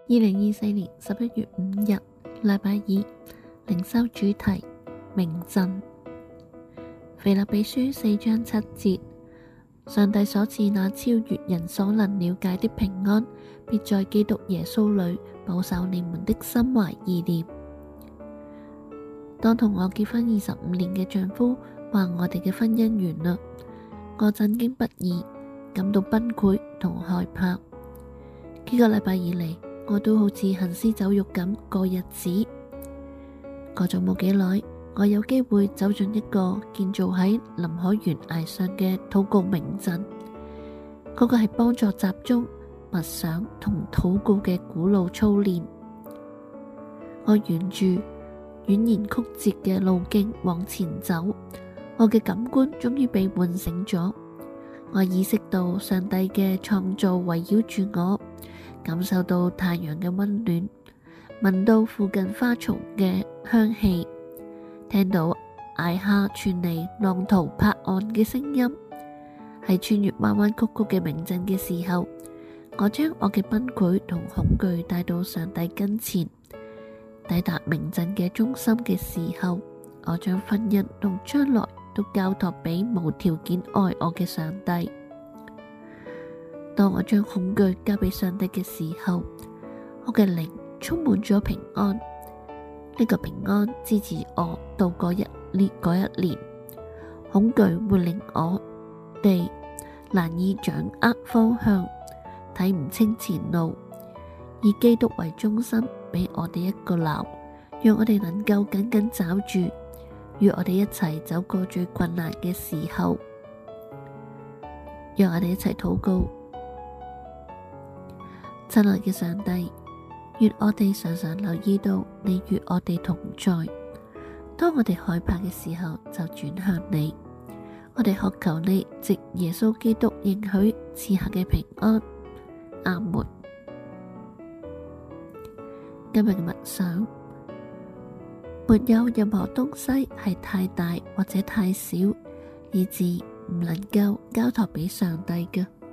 2024年11月5日，禮拜二，靈修主題：明證。腓立比書4章7節，上帝所賜那超越人所能了解的平安，必在基督耶穌裏保守你們的心懷意念。當同我結婚25年嘅丈夫話我哋嘅婚姻完啦，我震驚不已，感到崩潰同害怕。幾個禮拜以嚟，我都好似行屍走肉咁過日子。過咗冇幾耐，我有機會走進一個建造喺臨海懸崖上嘅禱告明證，嗰個係幫助集中默想同禱告嘅古老操練。我沿住蜿蜒曲折嘅路徑往前走，我嘅感官終於被喚醒咗。我意識到上帝嘅創造圍繞住我，感受到太陽嘅溫暖，聞到附近花叢嘅香氣，聽到崖下傳嚟浪濤拍岸嘅聲音。喺穿越彎彎曲曲嘅明證嘅時候，我將我嘅崩潰同恐懼帶到上帝跟前。抵達明證嘅中心嘅時候，我將婚姻同將來都交託俾無條件愛我嘅上帝。當我將恐懼交俾上帝嘅時候，我嘅靈充滿咗平安。呢個平安支持我度過一年。恐懼會令我哋難以掌握方向，睇唔清前路。以基督為中心，俾我哋一個錨，讓我哋能夠緊緊抓住，與我哋一齊走過最困難嘅時候。讓我哋一齊禱告。親愛嘅上帝，願我哋常常留意到你與我哋同在。當我哋害怕嘅時候，就轉向你。我哋渴求你藉耶穌基督應許賜下嘅平安。阿門。今日嘅默想，沒有任何東西係太大或者太小，以致唔能夠交託俾上帝嘅。